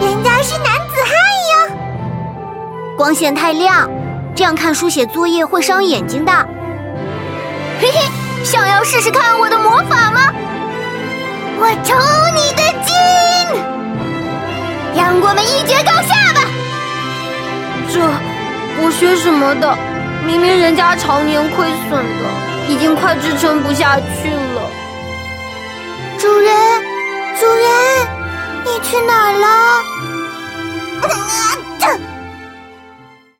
人家是男子汉哟。 光线太亮，这样看书写作业会伤眼睛的。 嘿嘿，想要试试看我的魔法吗？我抽你的筋，让我们一决高下吧。 我学什么的？明明人家常年亏损的，已经快支撑不下去了。 主人，主人，你去哪儿了？